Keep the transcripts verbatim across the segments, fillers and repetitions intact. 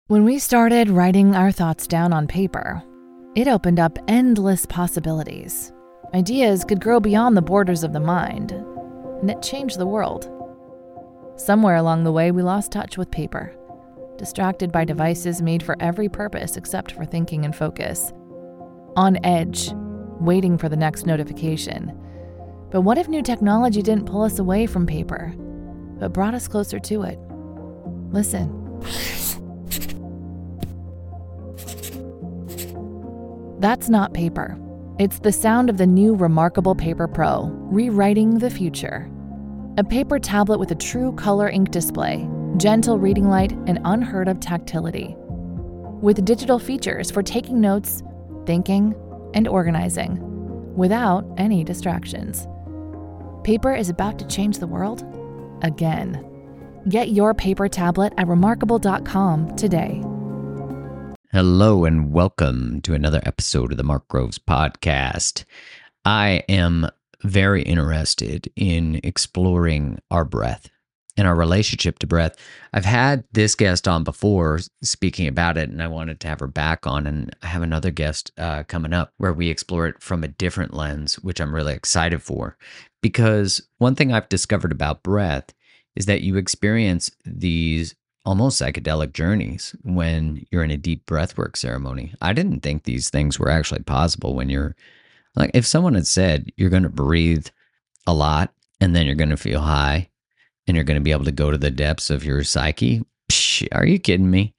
When we started writing our thoughts down on paper, it opened up endless possibilities. Ideas could grow beyond the borders of the mind, and it changed the world. Somewhere along the way, we lost touch with paper, distracted by devices made for every purpose except for thinking and focus. On edge, waiting for the next notification. But what if new technology didn't pull us away from paper, but brought us closer to it? Listen. That's not paper. It's the sound of the new Remarkable Paper Pro, rewriting the future. A paper tablet with a true color ink display, gentle reading light, and unheard of tactility. With digital features for taking notes, thinking, and organizing, without any distractions. Paper is about to change the world again. Get your paper tablet at remarkable dot com today. Hello and welcome to another episode of the Mark Groves Podcast. I am very interested in exploring our breath and our relationship to breath. I've had this guest on before speaking about it, and I wanted to have her back on, and I have another guest uh, coming up where we explore it from a different lens, which I'm really excited for. Because one thing I've discovered about breath is that you experience these almost psychedelic journeys when you're in a deep breathwork ceremony. I didn't think these things were actually possible when you're, like, if someone had said you're going to breathe a lot and then you're going to feel high and you're going to be able to go to the depths of your psyche, psh, are you kidding me?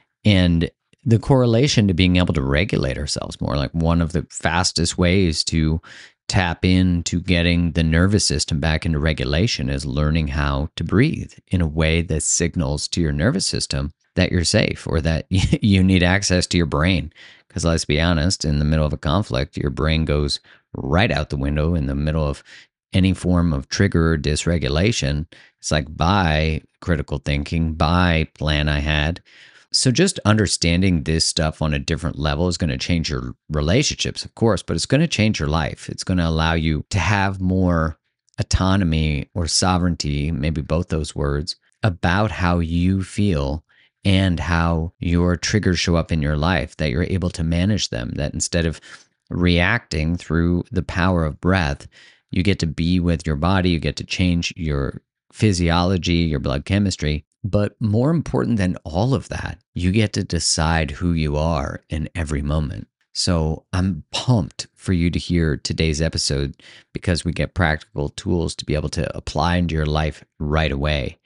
And the correlation to being able to regulate ourselves more, like one of the fastest ways to tap into getting the nervous system back into regulation is learning how to breathe in a way that signals to your nervous system that you're safe or that you need access to your brain. Because let's be honest, in the middle of a conflict, your brain goes right out the window in the middle of any form of trigger or dysregulation. It's like, bye, critical thinking, bye, plan I had. So just understanding this stuff on a different level is going to change your relationships, of course, but it's going to change your life. It's going to allow you to have more autonomy or sovereignty, maybe both those words, about how you feel and how your triggers show up in your life, that you're able to manage them, that instead of reacting through the power of breath, you get to be with your body, you get to change your physiology, your blood chemistry. But more important than all of that, you get to decide who you are in every moment. So I'm pumped for you to hear today's episode because we get practical tools to be able to apply into your life right away.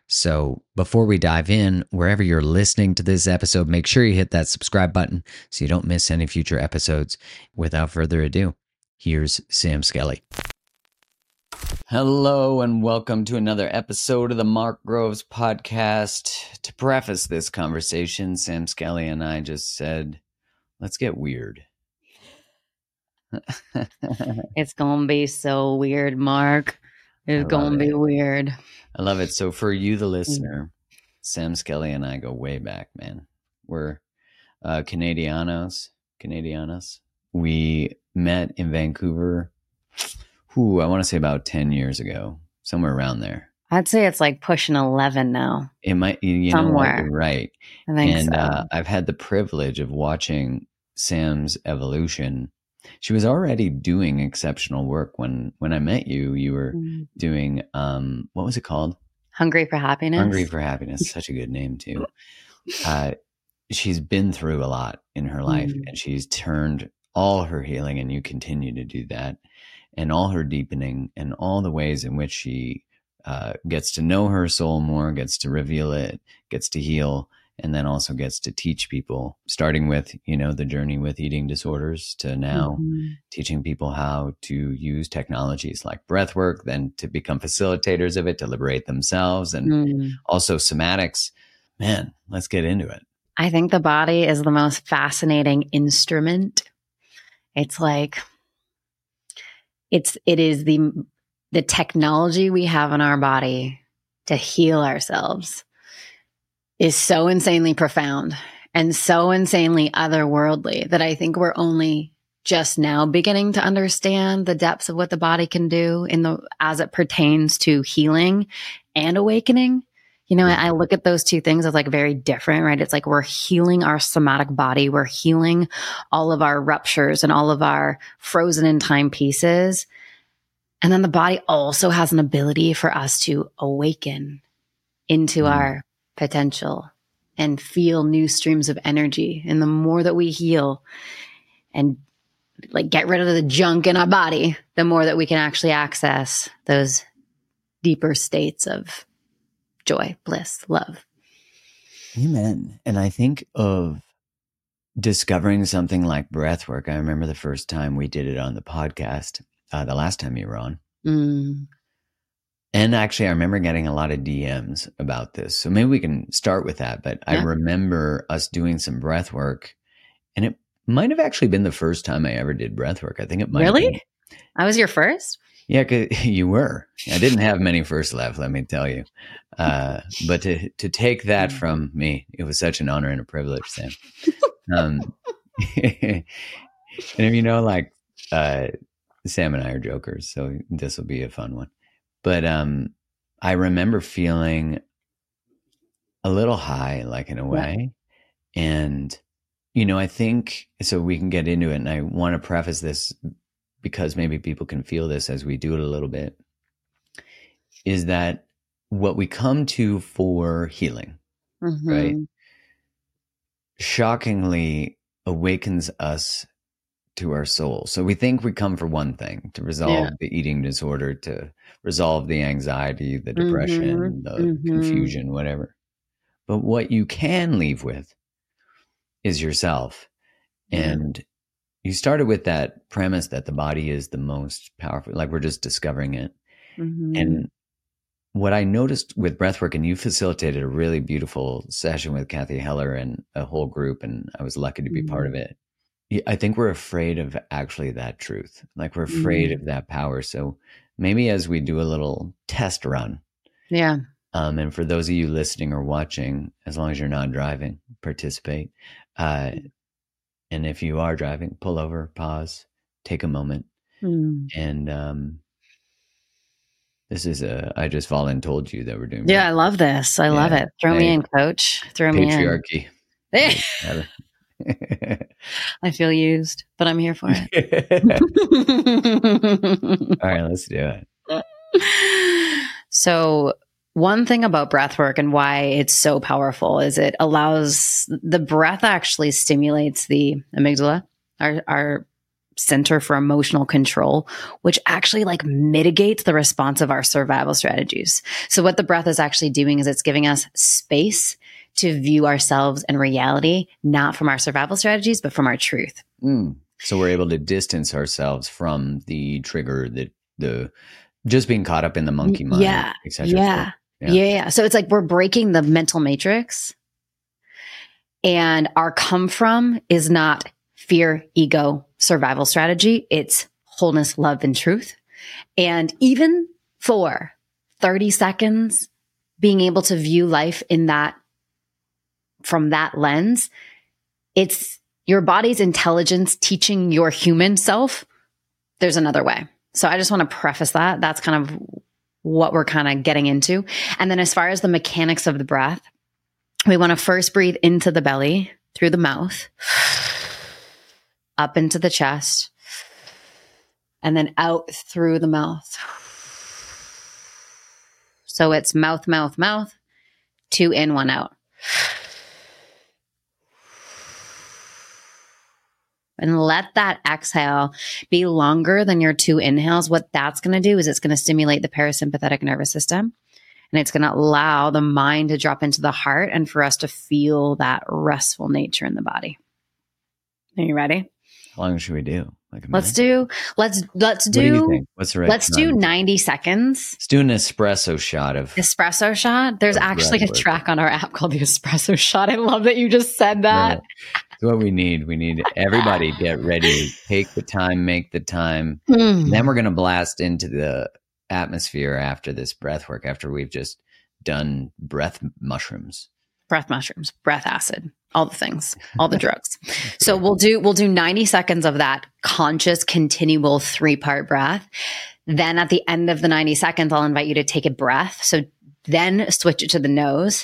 So before we dive in, wherever you're listening to this episode, make sure you hit that subscribe button so you don't miss any future episodes. Without further ado, here's Sam Skelly. Hello and welcome to another episode of the Mark Groves Podcast. To preface this conversation, Sam Skelly and I just said, let's get weird. It's going to be so weird, Mark. It's going to be weird. I love it. So for you, the listener, Sam Skelly and I go way back, man. We're uh, Canadianos. Canadianos. We met in Vancouver. Ooh, I want to say about ten years ago, somewhere around there. I'd say it's like pushing eleven now. It might, you Somewhere. know what, you're right. I think and so. uh, I've had the privilege of watching Sam's evolution. She was already doing exceptional work when, when I met you. You were mm. doing, um, what was it called? Hungry for Happiness. Hungry for Happiness. Such a good name too. Uh, she's been through a lot in her life mm. and she's turned all her healing, and you continue to do that. And all her deepening and all the ways in which she uh, gets to know her soul more, gets to reveal it, gets to heal, and then also gets to teach people, starting with, you know, the journey with eating disorders to now mm-hmm. teaching people how to use technologies like breath work, then to become facilitators of it, to liberate themselves, and mm. also somatics. Man, let's get into it. I think the body is the most fascinating instrument. It's like... It's, it is the, the technology we have in our body to heal ourselves is so insanely profound and so insanely otherworldly that I think we're only just now beginning to understand the depths of what the body can do in the, as it pertains to healing and awakening. You know, I look at those two things as like very different, right? It's like we're healing our somatic body. We're healing all of our ruptures and all of our frozen in time pieces. And then the body also has an ability for us to awaken into mm. our potential and feel new streams of energy. And the more that we heal and like get rid of the junk in our body, the more that we can actually access those deeper states of joy, bliss, love. Amen. And I think of discovering something like breath work. I remember the first time we did it on the podcast, uh, the last time you were on. Mm. And actually, I remember getting a lot of D Ms about this. So maybe we can start with that. But yeah. I remember us doing some breath work, and it might have actually been the first time I ever did breath work. I think it might Really? have been. I was your first? Yeah, 'cause you were. I didn't have many first left, let me tell you. Uh, but to to take that from me, it was such an honor and a privilege, Sam. Um, and if you know, like, uh, Sam and I are jokers, so this will be a fun one. But um, I remember feeling a little high, like in a way. Yeah. And, you know, I think, so we can get into it. And I want to preface this because maybe people can feel this as we do it a little bit, is that what we come to for healing, mm-hmm. right, shockingly awakens us to our soul. So we think we come for one thing, to resolve yeah. the eating disorder, to resolve the anxiety, the depression, mm-hmm. the mm-hmm. confusion, whatever. But what you can leave with is yourself. Yeah. And you started with that premise that the body is the most powerful, like we're just discovering it. Mm-hmm. And what I noticed with breathwork, and you facilitated a really beautiful session with Kathy Heller and a whole group, and I was lucky to be mm-hmm. part of it. I think we're afraid of actually that truth. Like we're afraid mm-hmm. of that power. So maybe as we do a little test run. Yeah. Um, and for those of you listening or watching, as long as you're not driving, participate. Uh, and if you are driving, pull over, pause, take a moment. Mm. And um, this is a, I just voluntold you that we're doing. Yeah, I love this. I yeah. love it. Throw I, me in, coach. Throw me in. Patriarchy. I feel used, but I'm here for it. All right, let's do it. So one thing about breath work and why it's so powerful is it allows the breath actually stimulates the amygdala, our, our center for emotional control, which actually like mitigates the response of our survival strategies. So what the breath is actually doing is it's giving us space to view ourselves and reality, not from our survival strategies, but from our truth. Mm. So we're able to distance ourselves from the trigger, the the just being caught up in the monkey mind, yeah, et cetera. Yeah. yeah, yeah, yeah. So it's like we're breaking the mental matrix, and our come from is not fear, ego, survival strategy. It's wholeness, love, and truth. And even for thirty seconds, being able to view life in that, from that lens, it's your body's intelligence teaching your human self there's another way. So I just want to preface that. That's kind of what we're kind of getting into. And then as far as the mechanics of the breath, we want to first breathe into the belly through the mouth, up into the chest, and then out through the mouth. So it's mouth, mouth, mouth, two in, one out. And let that exhale be longer than your two inhales. What that's going to do is it's going to stimulate the parasympathetic nervous system. And it's going to allow the mind to drop into the heart and for us to feel that restful nature in the body. Are you ready? How long should we do? Like a let's do, let's, let's do, what do you think? What's the right let's time? do ninety seconds. Let's do an espresso shot of espresso shot. There's actually a work. track on our app called the espresso shot. I love that you just said that. No. It's what we need. We need everybody get ready, take the time, make the time. Mm. Then we're going to blast into the atmosphere after this breath work, after we've just done breath mushrooms. Breath mushrooms, breath acid, all the things, all the drugs. So we'll do, we'll do ninety seconds of that conscious, continual three part breath. Then at the end of the ninety seconds, I'll invite you to take a breath. So Then switch it to the nose.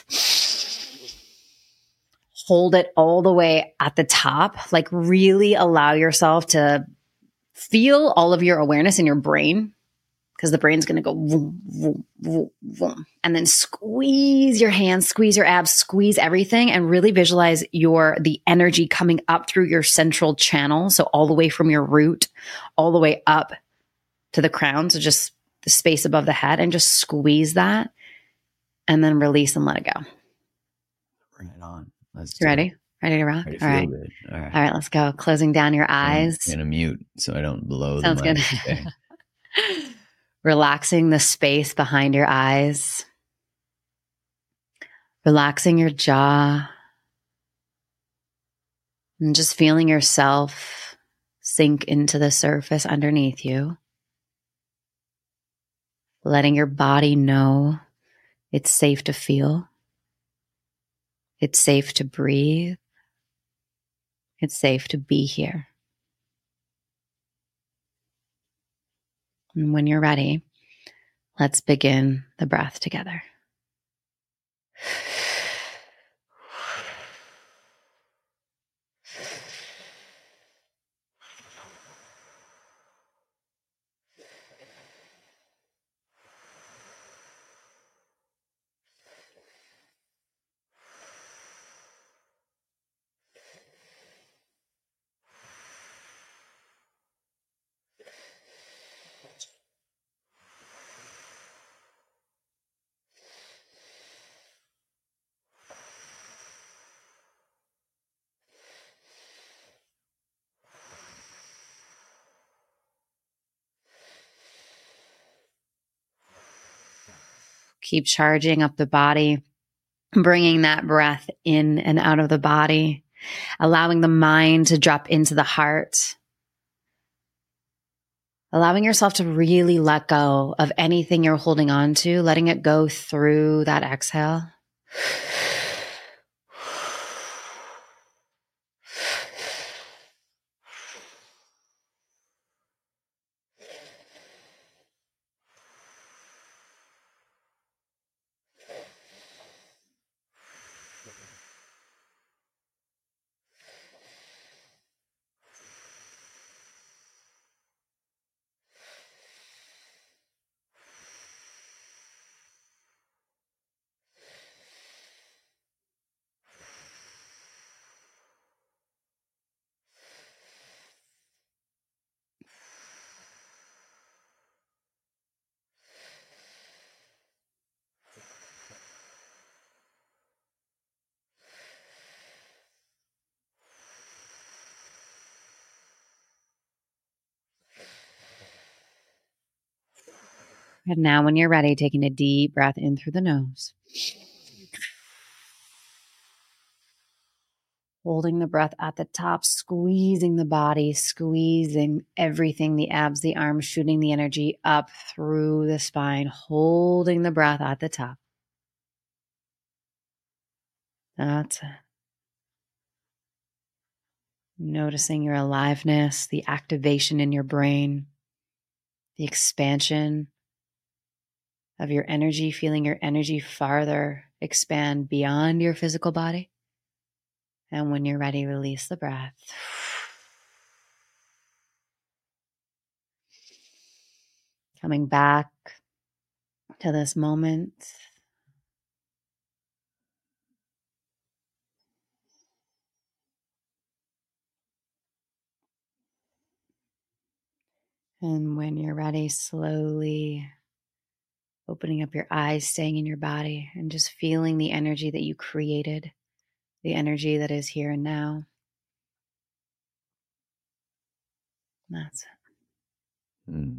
Hold it all the way at the top. Like really allow yourself to feel all of your awareness in your brain, because the brain's going to go vroom, vroom, vroom, vroom. And then squeeze your hands, squeeze your abs, squeeze everything, and really visualize your the energy coming up through your central channel. So all the way from your root, all the way up to the crown. So just the space above the head, and just squeeze that and then release and let it go. Bring it on. Let's You ready? it. Ready to rock? Ready to all feel right. good. All right. All right, let's go. Closing down your eyes. I'm going to mute so I don't blow Sounds the mic. good. Okay. Relaxing the space behind your eyes. Relaxing your jaw. And just feeling yourself sink into the surface underneath you. Letting your body know it's safe to feel. It's safe to breathe. It's safe to be here. And when you're ready, let's begin the breath together. Keep charging up the body, bringing that breath in and out of the body, allowing the mind to drop into the heart, allowing yourself to really let go of anything you're holding on to, letting it go through that exhale. And now when you're ready, taking a deep breath in through the nose. Holding the breath at the top, squeezing the body, squeezing everything, the abs, the arms, shooting the energy up through the spine, holding the breath at the top. That's it. Noticing your aliveness, the activation in your brain, the expansion of your energy, feeling your energy farther expand beyond your physical body. And when you're ready, release the breath. Coming back to this moment. And when you're ready, slowly opening up your eyes, staying in your body, and just feeling the energy that you created, the energy that is here and now. That's it. Mm.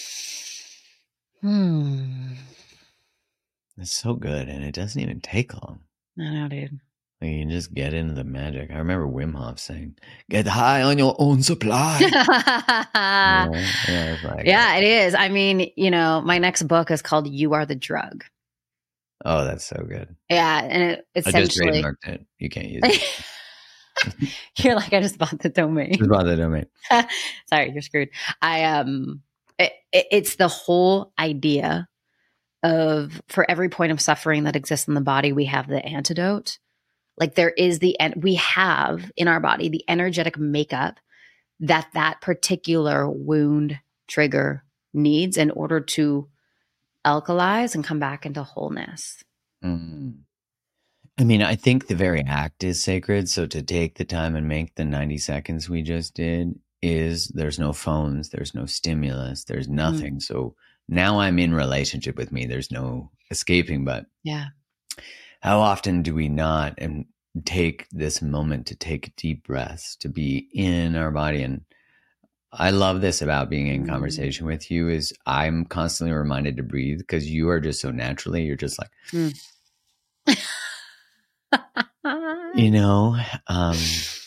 Hmm. It's so good, and it doesn't even take long. I know, dude. Like you can just get into the magic. I remember Wim Hof saying, "Get high on your own supply." You know? Yeah, it's like, yeah, it is. I mean, you know, my next book is called "You Are the Drug." oh, that's so good. Yeah, and it I just essentially, trademarked it. You can't use it. you're like, I just bought the domain. Just bought the domain. Sorry, you're screwed. I um, it, it, it's the whole idea of, for every point of suffering that exists in the body, we have the antidote. Like there is the, we have in our body the energetic makeup that that particular wound trigger needs in order to alkalize and come back into wholeness. Mm. I mean, I think the very act is sacred. So to take the time and make the ninety seconds we just did is there's no phones, there's no stimulus, there's nothing. Mm. So now I'm in relationship with me. There's no escaping, but yeah. How often do we not and take this moment to take deep breaths, to be in our body? And I love this about being in conversation with you is I'm constantly reminded to breathe because you are just so naturally, you're just like, mm. you know, um,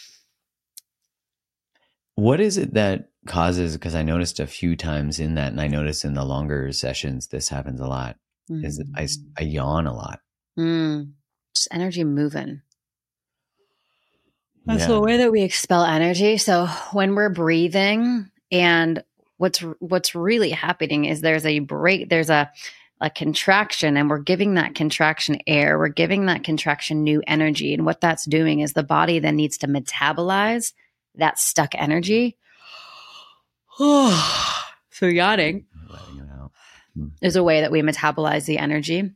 what is it that causes, because I noticed a few times in that, and I noticed in the longer sessions, this happens a lot, mm. is that I, I yawn a lot. Mm. Just energy moving. That's Yeah. the way that we expel energy. So when we're breathing, and what's what's really happening is there's a break, there's a a contraction, and we're giving that contraction air. We're giving that contraction new energy. And what that's doing is the body then needs to metabolize that stuck energy. So yawning is a way that we metabolize the energy.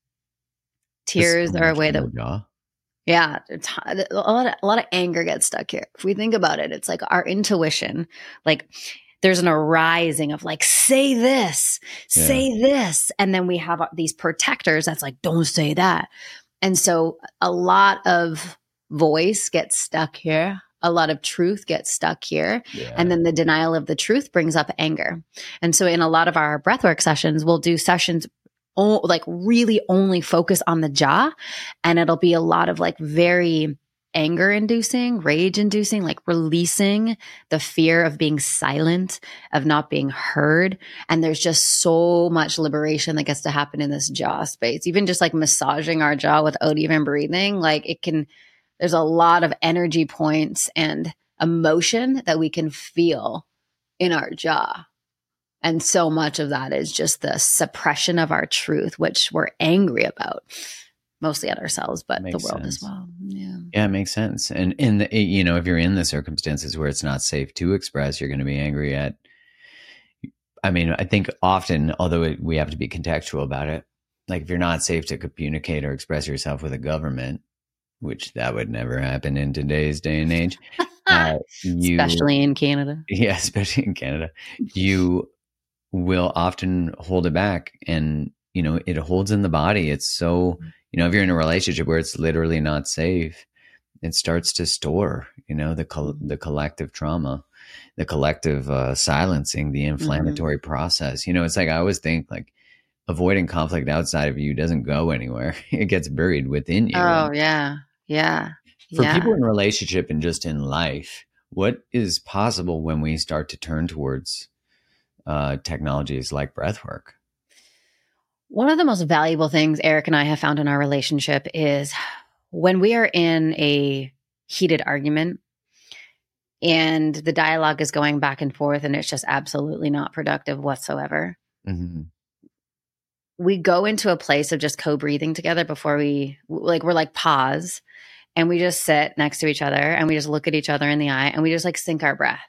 Tears so are a way that jaw. Yeah, a lot of, a lot of anger gets stuck here. If we think about it, it's like our intuition, like there's an arising of like, say this, yeah. say this. And then we have these protectors that's like, don't say that. And so a lot of voice gets stuck here. A lot of truth gets stuck here. Yeah. And then the denial of the truth brings up anger. And so in a lot of our breathwork sessions, we'll do sessions O- like really only focus on the jaw, and it'll be a lot of like very anger inducing, rage inducing, like releasing the fear of being silent, of not being heard. And there's just so much liberation that gets to happen in this jaw space. Even just like massaging our jaw without even breathing, like it can, there's a lot of energy points and emotion that we can feel in our jaw. And so much of that is just the suppression of our truth, which we're angry about, mostly at ourselves, but the world sense. As well. Yeah, yeah, it makes sense. And in the, you know, if you're in the circumstances where it's not safe to express, you're going to be angry at. I mean, I think often, although it, we have to be contextual about it, like if you're not safe to communicate or express yourself with a government, which that would never happen in today's day and age, uh, you, especially in Canada. Yeah, especially in Canada, you will often hold it back, and you know it holds in the body. It's so, you know, if you're in a relationship where it's literally not safe, it starts to store, you know, the col- the collective trauma, the collective uh, silencing, the inflammatory mm-hmm. process. You know, it's like I always think like avoiding conflict outside of you doesn't go anywhere. It gets buried within you. Oh and yeah, yeah. For yeah. people in relationship and just in life, what is possible when we start to turn towards Uh, technologies like breathwork? One of the most valuable things Eric and I have found in our relationship is when we are in a heated argument and the dialogue is going back and forth and it's just absolutely not productive whatsoever. Mm-hmm. We go into a place of just co-breathing together before we, like, we're like pause, and we just sit next to each other and we just look at each other in the eye and we just like sync our breath.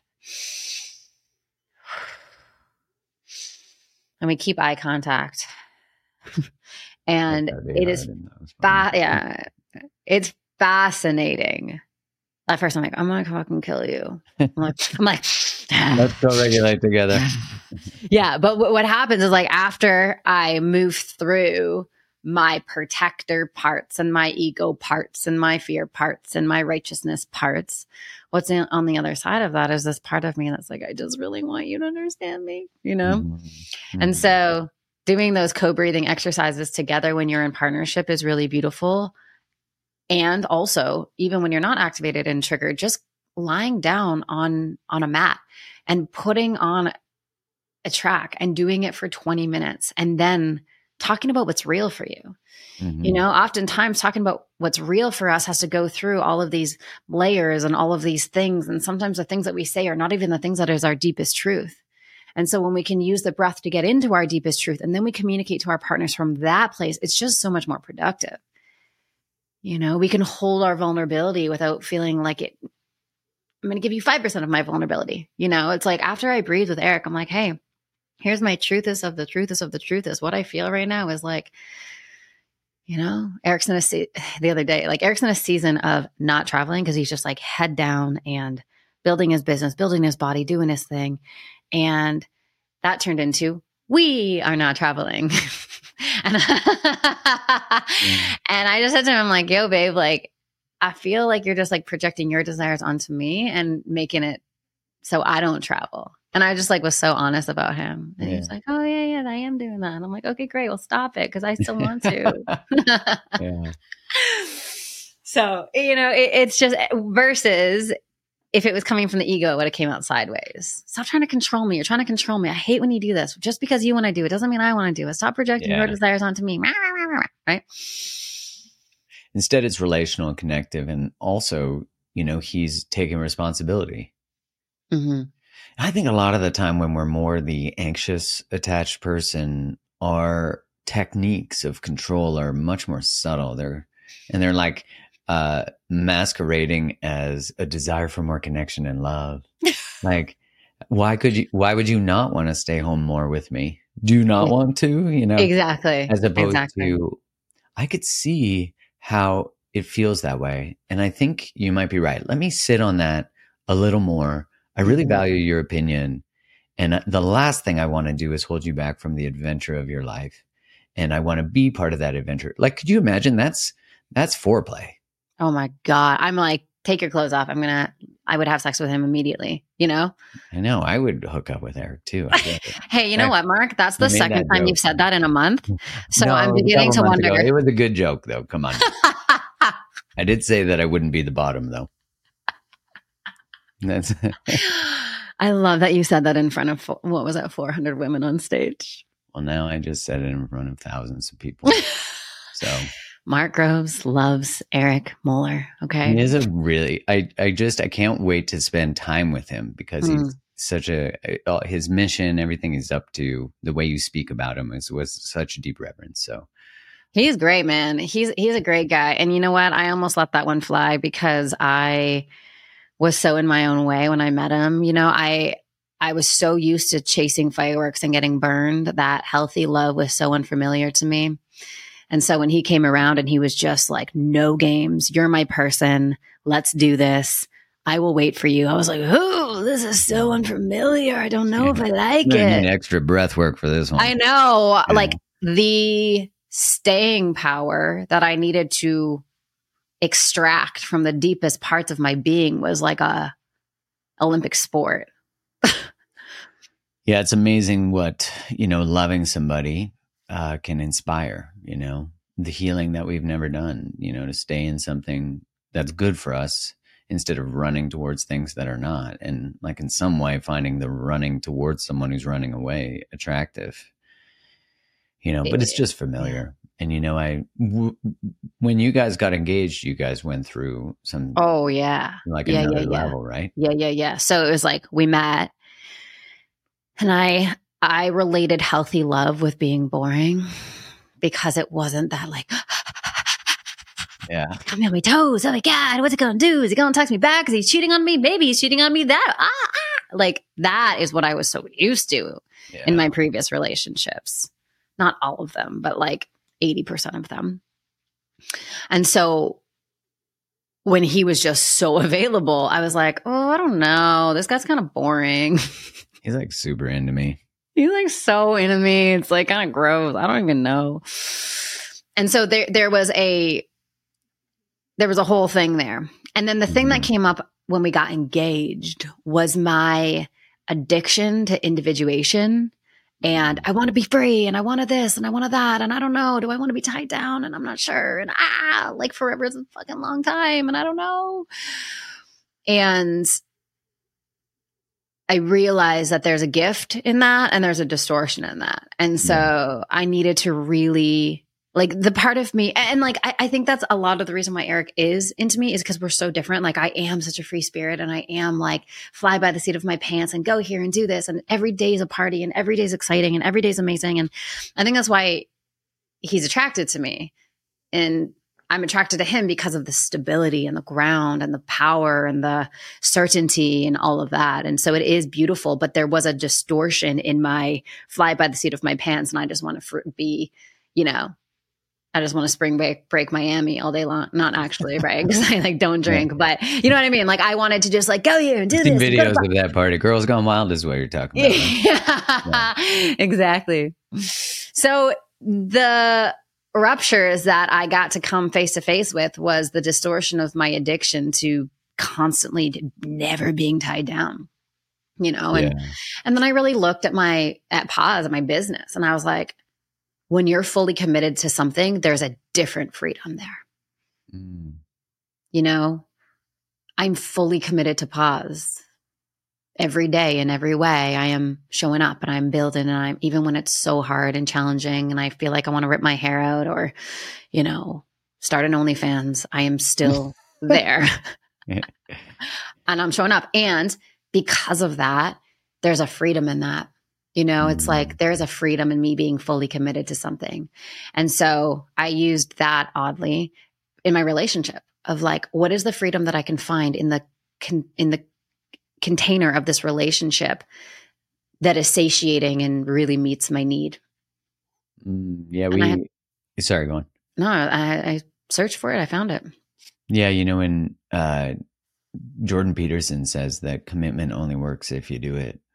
And we keep eye contact. And it is, fa- yeah, it's fascinating. At first I'm like, I'm going to fucking kill you. I'm like, I'm like, let's go regulate together. Yeah. But w- what happens is like, after I move through my protector parts and my ego parts and my fear parts and my righteousness parts, what's in, on the other side of that is this part of me that's like, I just really want you to understand me, you know? Mm-hmm. And so doing those co-breathing exercises together when you're in partnership is really beautiful. And also, even when you're not activated and triggered, just lying down on, on a mat and putting on a track and doing it for twenty minutes and then talking about what's real for you. Mm-hmm. You know, oftentimes talking about what's real for us has to go through all of these layers and all of these things. And sometimes the things that we say are not even the things that is our deepest truth. And so when we can use the breath to get into our deepest truth, and then we communicate to our partners from that place, it's just so much more productive. You know, we can hold our vulnerability without feeling like it. I'm going to give you five percent of my vulnerability. You know, it's like after I breathe with Eric, I'm like, hey, here's my truthest of the truthest of the truthest. What I feel right now is like, you know, Eric's in a se- the other day, like Eric's in a season of not traveling because he's just like head down and building his business, building his body, doing his thing. And that turned into, we are not traveling. and, and I just said to him, I'm like, yo, babe, like, I feel like you're just like projecting your desires onto me and making it so I don't travel. And I just like was so honest about him. And yeah. He was like, oh yeah, yeah, I am doing that. And I'm like, okay, great. Well, stop it. Cause I still want to. Yeah. So, you know, it, it's just versus if it was coming from the ego, it would have came out sideways. Stop trying to control me. You're trying to control me. I hate when you do this. Just because you want to do it doesn't mean I want to do it. Stop projecting yeah. your desires onto me. Right. Instead, it's relational and connective. And also, you know, he's taking responsibility. Mm-hmm. I think a lot of the time when we're more the anxious attached person, our techniques of control are much more subtle. They're, and they're like uh, masquerading as a desire for more connection and love. Like, why could you, why would you not want to stay home more with me? Do you not want to, you know? Exactly. As opposed exactly. to, I could see how it feels that way. And I think you might be right. Let me sit on that a little more. I really mm-hmm. value your opinion. And the last thing I want to do is hold you back from the adventure of your life. And I want to be part of that adventure. Like, could you imagine that's, that's foreplay. Oh my God. I'm like, take your clothes off. I'm going to, I would have sex with him immediately, you know? I know. I would hook up with Eric too. Hey, you know what, Mark? That's the second time joke. You've said that in a month. So no, I'm beginning to wonder. Ago. It was a good joke though. Come on. I did say that I wouldn't be the bottom though. That's I love that you said that in front of, what was that, four hundred women on stage? Well, now I just said it in front of thousands of people. So Mark Groves loves Eric Moeller. Okay. He is a really, I, I just, I can't wait to spend time with him because mm. he's such a, his mission, everything he's up to, the way you speak about him is, was such a deep reverence. So he's great, man. He's, he's a great guy. And you know what? I almost let that one fly because I was so in my own way when I met him. You know, I, I was so used to chasing fireworks and getting burned that healthy love was so unfamiliar to me. And so when he came around and he was just like, no games, you're my person. Let's do this. I will wait for you. I was like, oh, this is so unfamiliar. I don't know yeah. if I like I it. Need extra breath work for this one. I know. Yeah. Like the staying power that I needed to extract from the deepest parts of my being was like a Olympic sport. Yeah, it's amazing what, you know, loving somebody uh, can inspire, you know, the healing that we've never done, you know, to stay in something that's good for us instead of running towards things that are not. And like in some way, finding the running towards someone who's running away attractive, you know, but it's just familiar. And, you know, I, w- when you guys got engaged, you guys went through some, oh yeah, like yeah, another yeah, yeah. level, right? Yeah. Yeah. Yeah. So it was like, we met and I, I related healthy love with being boring because it wasn't that like, yeah, got me on my toes. Oh my God, what's it going to do? Is he going to text me back? Is he cheating on me? Maybe he's cheating on me. That, ah, ah. Like that is what I was so used to yeah. in my previous relationships. Not all of them, but like eighty percent of them. And so when he was just so available, I was like, oh, I don't know. This guy's kind of boring. He's like super into me. He's like so into me. It's like kind of gross. I don't even know. And so there, there was a, there was a whole thing there. And then the thing mm-hmm. that came up when we got engaged was my addiction to individuation. And I want to be free and I wanted this and I wanted that. And I don't know, do I want to be tied down? And I'm not sure. And ah, like forever is a fucking long time. And I don't know. And I realized that there's a gift in that and there's a distortion in that. And so I needed to really like the part of me, and like, I, I think that's a lot of the reason why Eric is into me is because we're so different. Like I am such a free spirit and I am like fly by the seat of my pants and go here and do this. And every day is a party and every day is exciting and every day is amazing. And I think that's why he's attracted to me. And I'm attracted to him because of the stability and the ground and the power and the certainty and all of that. And so it is beautiful, but there was a distortion in my fly by the seat of my pants. And I just want to fr- be, you know, I just want to spring break, break Miami all day long. Not actually, right? Because I like don't drink, yeah. But you know what I mean? Like I wanted to just like go here and do this. Videos of that party. Girls Gone Wild is what you're talking about. Right? Yeah, yeah. Exactly. So the ruptures that I got to come face to face with was the distortion of my addiction to constantly never being tied down, you know? And, yeah. and then I really looked at my, at Pause, at my business. And I was like, when you're fully committed to something, there's a different freedom there. Mm. You know, I'm fully committed to Pause. Every day in every way, I am showing up and I'm building, and I'm, even when it's so hard and challenging and I feel like I want to rip my hair out or, you know, start an OnlyFans, I am still there. And I'm showing up. And because of that, there's a freedom in that. You know, it's like there's a freedom in me being fully committed to something. And so I used that oddly in my relationship of like, what is the freedom that I can find in the in the container of this relationship that is satiating and really meets my need. Mm, yeah, we. Had, sorry, go on. No, I, I searched for it. I found it. Yeah, you know, when uh, Jordan Peterson says that commitment only works if you do it,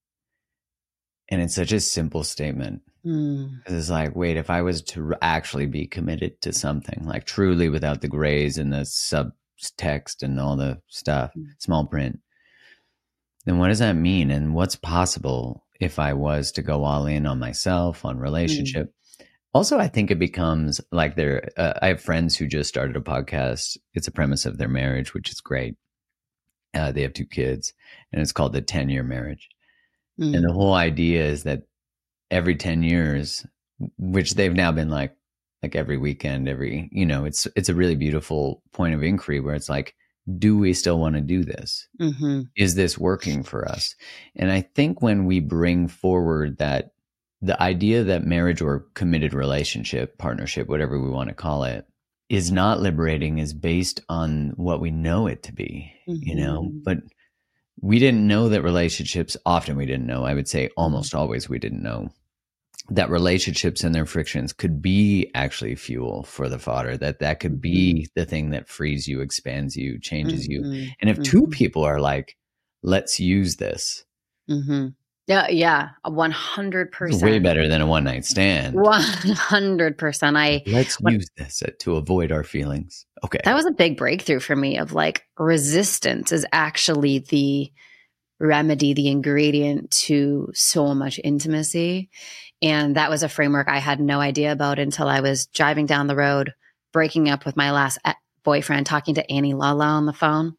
and it's such a simple statement. Mm. It's like, wait, if I was to actually be committed to something, like truly without the grays and the subtext and all the stuff, mm. small print. Then what does that mean? And what's possible if I was to go all in on myself, on relationship? Mm. Also, I think it becomes like there, uh, I have friends who just started a podcast. It's a premise of their marriage, which is great. Uh, they have two kids and it's called the ten year marriage. Mm. And the whole idea is that every ten years, which they've now been like, like every weekend, every, you know, it's, it's a really beautiful point of inquiry where it's like, do we still want to do this? Mm-hmm. Is this working for us? And I think when we bring forward that the idea that marriage or committed relationship, partnership, whatever we want to call it, is not liberating is based on what we know it to be, mm-hmm. you know, but we didn't know that relationships, often we didn't know, I would say almost always we didn't know that relationships and their frictions could be actually fuel for the fodder, that that could be the thing that frees you, expands you, changes mm-hmm. you. And if mm-hmm. two people are like, let's use this. Mm-hmm. Yeah, yeah, one hundred percent. It's way better than a one night stand. one hundred percent. I Let's when, use this to avoid our feelings. Okay. That was a big breakthrough for me of like resistance is actually the remedy, the ingredient to so much intimacy. And that was a framework I had no idea about until I was driving down the road, breaking up with my last boyfriend, talking to Annie Lala on the phone.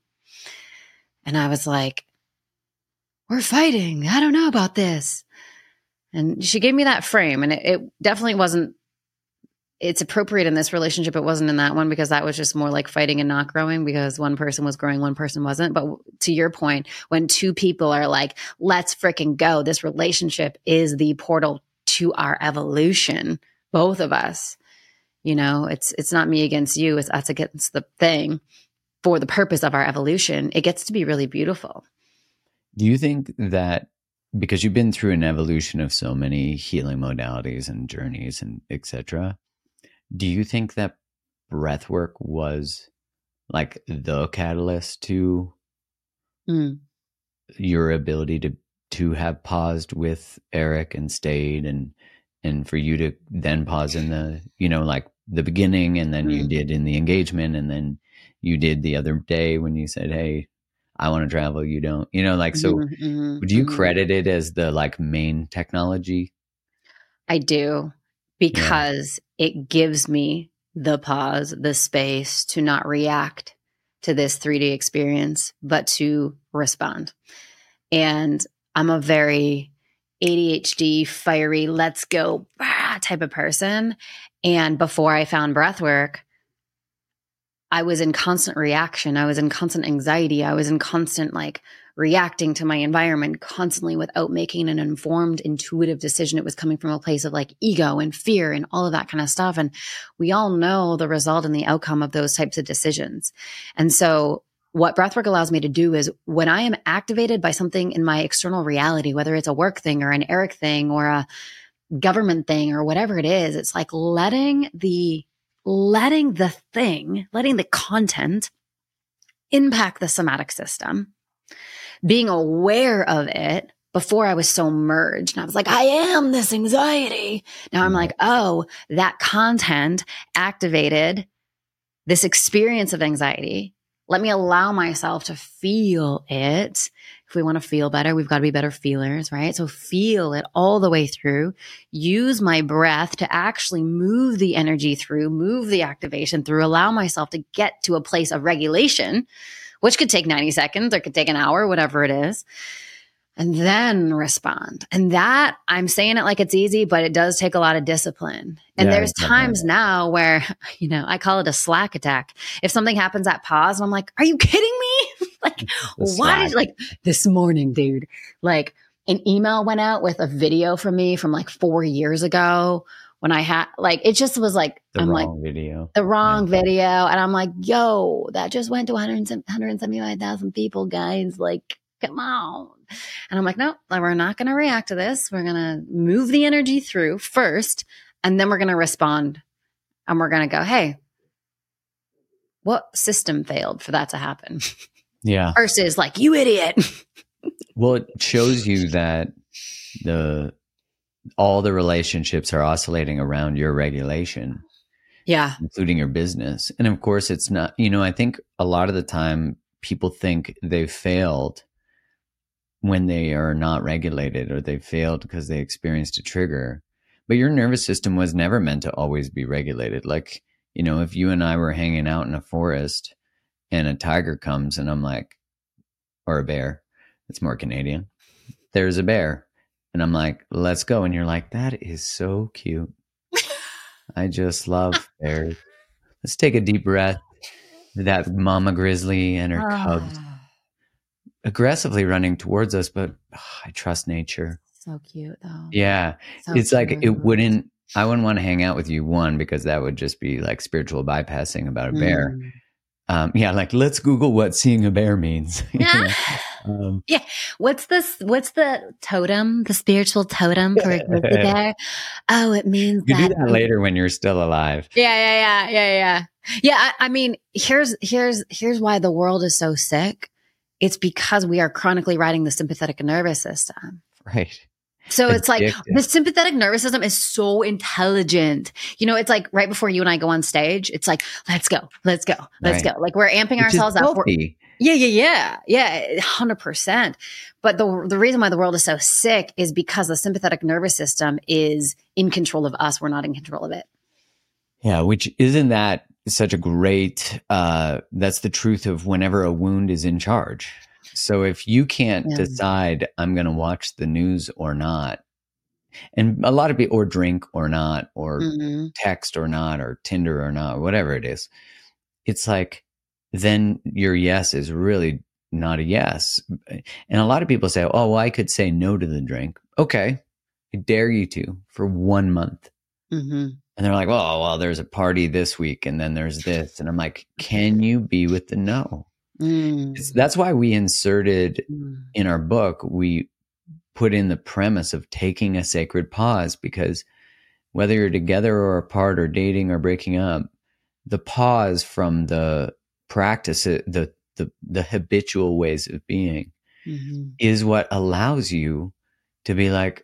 And I was like, we're fighting. I don't know about this. And she gave me that frame. And it, it definitely wasn't, it's appropriate in this relationship. It wasn't in that one because that was just more like fighting and not growing because one person was growing, one person wasn't. But to your point, when two people are like, let's freaking go, this relationship is the portal to our evolution, both of us, you know, it's, it's not me against you. It's us against the thing for the purpose of our evolution. It gets to be really beautiful. Do you think that because you've been through an evolution of so many healing modalities and journeys and et cetera, do you think that breath work was like the catalyst to mm. your ability to to have paused with Eric and stayed and and for you to then pause in the, you know, like the beginning and then mm. you did in the engagement and then you did the other day when you said, hey, I want to travel, you don't, you know, like, so mm-hmm, mm-hmm, would you mm-hmm. credit it as the like main technology? I do, because yeah. it gives me the pause, the space to not react to this three D experience, but to respond. And I'm a very A D H D, fiery, let's go, that type of person. And before I found breath work, I was in constant reaction. I was in constant anxiety. I was in constant like reacting to my environment constantly without making an informed, intuitive decision. It was coming from a place of like ego and fear and all of that kind of stuff. And we all know the result and the outcome of those types of decisions. And so what breathwork allows me to do is when I am activated by something in my external reality, whether it's a work thing or an Eric thing or a government thing or whatever it is, it's like letting the letting the thing, letting the content impact the somatic system, being aware of it before I was so merged. And I was like, I am this anxiety. Now I'm like, oh, that content activated this experience of anxiety. Let me allow myself to feel it. If we want to feel better, we've got to be better feelers, right? So feel it all the way through. Use my breath to actually move the energy through, move the activation through, allow myself to get to a place of regulation, which could take ninety seconds or could take an hour, whatever it is, and then respond. And that, I'm saying it like it's easy, but it does take a lot of discipline. And Yeah, there's definitely. times now where, you know, I call it a Slack attack. If something happens at pause, and I'm like, are you kidding me? Like, The why did, Slack. like this morning, dude, like an email went out with a video from me from like four years ago when I had, like, it just was like, The I'm like, wrong video. the wrong Yeah. video. And I'm like, yo, that just went to one hundred seventy-five thousand people, guys. Like, come on. And I'm like, no, we're not going to react to this. We're going to move the energy through first, and then we're going to respond. And we're going to go, hey, what system failed for that to happen? Yeah. Versus like, you idiot. Well, it shows you that the all the relationships are oscillating around your regulation, Yeah. including your business. And of course, it's not, you know, I think a lot of the time people think they've failed when they are not regulated, or they failed because they experienced a trigger. But your nervous system was never meant to always be regulated. Like, you know, if you and I were hanging out in a forest and a tiger comes and I'm like, or a bear, it's more Canadian, there's a bear. And I'm like, let's go. And you're like, that is so cute. I just love bears. Let's take a deep breath. That mama grizzly and her cubs aggressively running towards us, but oh, I trust nature. So cute though. Yeah. So It's like, cute. it wouldn't, I wouldn't want to hang out with you, one, because that would just be like spiritual bypassing about a bear. Mm. Um, yeah. Like, let's Google what seeing a bear means. You know? um, Yeah. What's this? What's the totem, the spiritual totem for a grizzly bear? Oh, it means you do that. that later when you're still alive. Yeah, yeah, yeah, yeah, yeah. Yeah. I, I mean, here's, here's, here's why the world is so sick. It's because we are chronically riding the sympathetic nervous system. Right. So it's like Addicted. the sympathetic nervous system is so intelligent. You know, it's like right before you and I go on stage, it's like, let's go, let's go, let's Right. go. Like we're amping Which is ourselves up. We're- healthy. Yeah, yeah, yeah, yeah, one hundred percent. But the the reason why the world is so sick is because the sympathetic nervous system is in control of us. We're not in control of it. Yeah, which isn't that such a great, uh, that's the truth of whenever a wound is in charge. So if you can't Yeah. decide, I'm going to watch the news or not, and a lot of people, or drink or not, or Mm-hmm. text or not, or Tinder or not, whatever it is, it's like, then your yes is really not a yes. And a lot of people say, oh, well, I could say no to the drink. Okay, I dare you to for one month. Mm-hmm. And they're like, oh, well, there's a party this week and then there's this. And I'm like, can you be with the no? Mm. It's, that's why we inserted Mm. in our book, we put in the premise of taking a sacred pause, because whether you're together or apart or dating or breaking up, the pause from the practice, the, the, the habitual ways of being Mm-hmm. is what allows you to be like,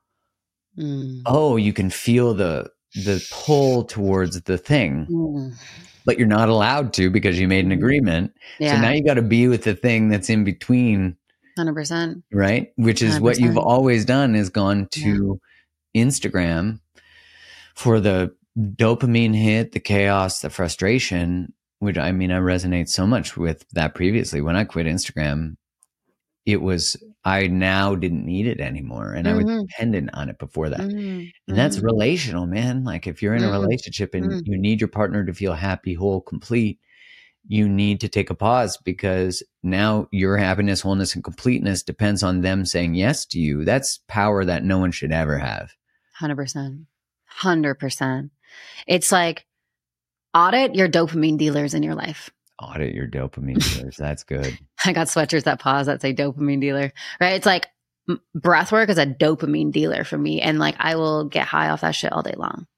Mm. oh, you can feel the, the pull towards the thing, Mm. but you're not allowed to because you made an agreement. Yeah, So now you got to be with the thing that's in between, one hundred percent. right? Which is what you've one hundred percent. always done, is gone to Instagram for the dopamine hit, the chaos, the frustration, which, I mean, I resonate so much with that previously. When I quit Instagram, it was I now didn't need it anymore. And mm-hmm. I was dependent on it before that. Mm-hmm. And that's relational, man. Like if you're in a relationship and mm-hmm. you need your partner to feel happy, whole, complete, you need to take a pause, because now your happiness, wholeness, and completeness depends on them saying yes to you. That's power that no one should ever have. one hundred percent. one hundred percent. It's like audit your dopamine dealers in your life. Audit your dopamine dealers. That's good. I got sweatshirts that pause that say dopamine dealer, right? It's like breath work is a dopamine dealer for me. And like, I will get high off that shit all day long.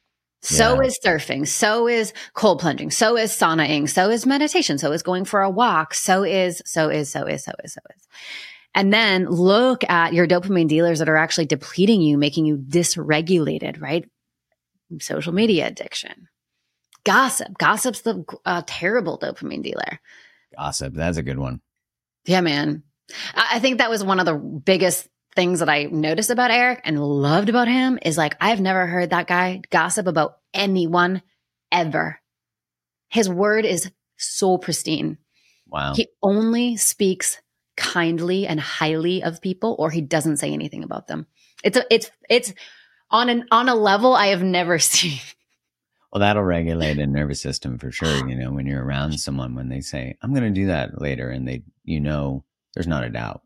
So yeah. is surfing. So is cold plunging. So is saunaing. So is meditation. So is going for a walk. So is, so is, so is, so is, so is. And then look at your dopamine dealers that are actually depleting you, making you dysregulated, right? Social media addiction. Gossip. Gossip's the uh, terrible dopamine dealer. Gossip. That's a good one. Yeah, man. I, I think that was one of the biggest things that I noticed about Eric and loved about him is like, I've never heard that guy gossip about anyone ever. His word is so pristine. Wow. He only speaks kindly and highly of people, or he doesn't say anything about them. It's a, it's, it's on an, on a level I have never seen. Well, that'll regulate a nervous system for sure. You know, when you're around someone, when they say, I'm going to do that later, and they, you know, there's not a doubt.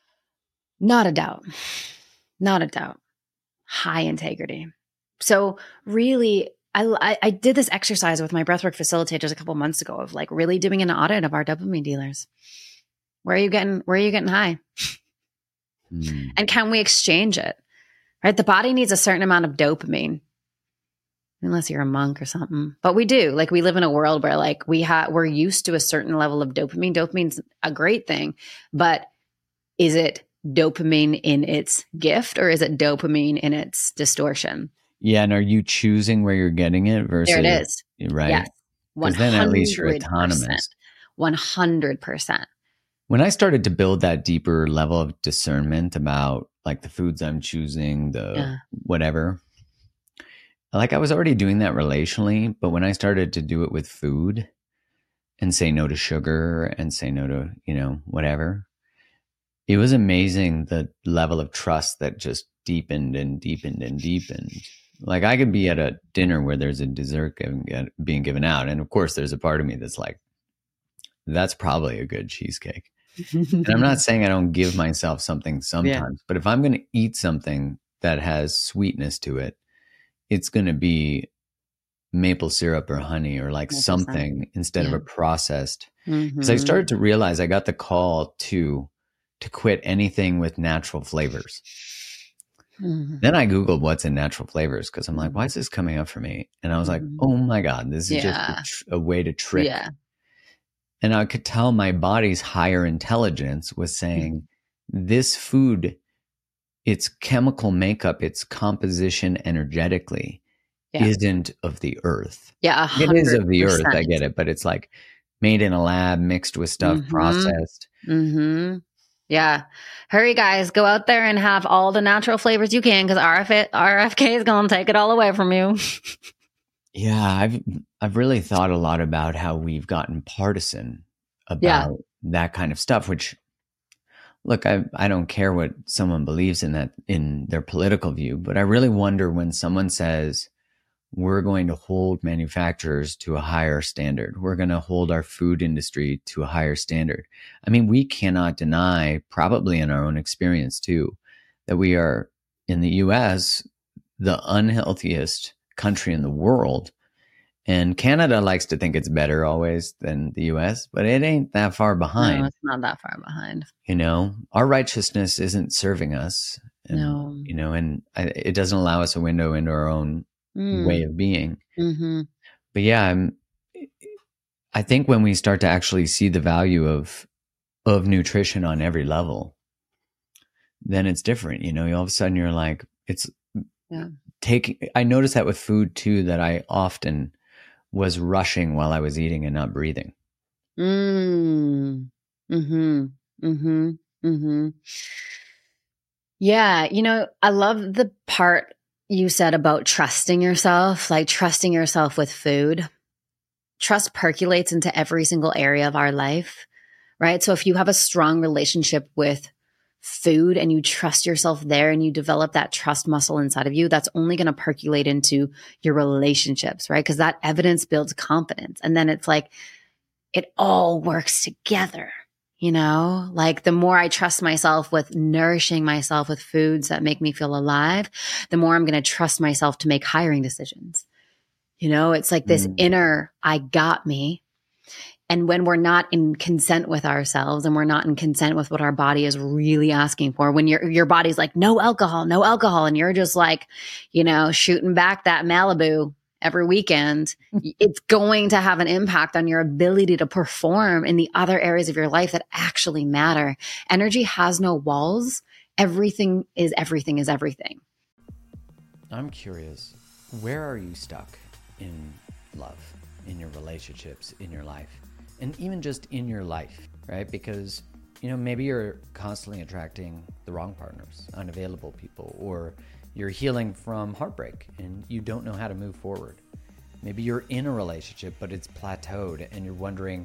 Not a doubt. Not a doubt. High integrity. So really, I, I, I did this exercise with my breathwork facilitators a couple months ago of like really doing an audit of our dopamine dealers. Where are you getting, where are you getting high? Hmm. And can we exchange it? Right? The body needs a certain amount of dopamine. Unless you're a monk or something. But we do. Like we live in a world where like we have, we're used to a certain level of dopamine. Dopamine's a great thing, but is it dopamine in its gift, or is it dopamine in its distortion? Yeah. And are you choosing where you're getting it versus? There it is. Right. Yes. Because then at least you're autonomous. one hundred percent. When I started to build that deeper level of discernment about like the foods I'm choosing, the yeah. whatever, like I was already doing that relationally, but when I started to do it with food and say no to sugar and say no to, you know, whatever, it was amazing the level of trust that just deepened and deepened and deepened. Like I could be at a dinner where there's a dessert being given out. And of course, there's a part of me that's like, that's probably a good cheesecake. And I'm not saying I don't give myself something sometimes, yeah. but if I'm going to eat something that has sweetness to it, it's going to be maple syrup or honey or like one hundred percent something instead yeah. of a processed. Because mm-hmm. I started to realize I got the call to to quit anything with natural flavors. Mm-hmm. Then I Googled what's in natural flavors because I'm like, why is this coming up for me? And I was like, oh my God, this is yeah. just a, tr- a way to trick. Yeah. And I could tell my body's higher intelligence was saying, mm-hmm. this food, its chemical makeup, its composition energetically yeah. isn't of the earth. Yeah, one hundred percent. It is of the earth. I get it. But it's like made in a lab, mixed with stuff, mm-hmm. processed. Mm-hmm. Yeah. Hurry, guys. Go out there and have all the natural flavors you can because R F K is going to take it all away from you. Yeah, I've I've really thought a lot about how we've gotten partisan about yeah. that kind of stuff, which, look, I I don't care what someone believes in that in their political view, but I really wonder when someone says we're going to hold manufacturers to a higher standard. We're going to hold our food industry to a higher standard. I mean, we cannot deny, probably in our own experience too, that we are in the U S the unhealthiest country in the world. And Canada likes to think it's better always than the U S, but it ain't that far behind. No, it's not that far behind. You know, our righteousness isn't serving us. And, no. You know, and I, it doesn't allow us a window into our own mm. way of being. Mm-hmm. But yeah, I'm, I think when we start to actually see the value of of nutrition on every level, then it's different. You know, all of a sudden you're like, it's yeah. taking, I noticed that with food too, that I often was rushing while I was eating and not breathing. Mm. Mm-hmm. Mm-hmm. Mm-hmm. Yeah. You know, I love the part you said about trusting yourself, like trusting yourself with food. Trust percolates into every single area of our life, right? So if you have a strong relationship with food and you trust yourself there and you develop that trust muscle inside of you, that's only going to percolate into your relationships, right? Because that evidence builds confidence. And then it's like, it all works together, you know? Like the more I trust myself with nourishing myself with foods that make me feel alive, the more I'm going to trust myself to make hiring decisions. You know, it's like this mm. inner, I got me. And when we're not in consent with ourselves and we're not in consent with what our body is really asking for, when your your body's like, no alcohol, no alcohol, and you're just like, you know, shooting back that Malibu every weekend, it's going to have an impact on your ability to perform in the other areas of your life that actually matter. Energy has no walls. Everything is everything is everything. I'm curious, where are you stuck in love, in your relationships, in your life? And even just in your life, right? Because, you know, maybe you're constantly attracting the wrong partners, unavailable people, or you're healing from heartbreak and you don't know how to move forward. Maybe you're in a relationship, but it's plateaued and you're wondering,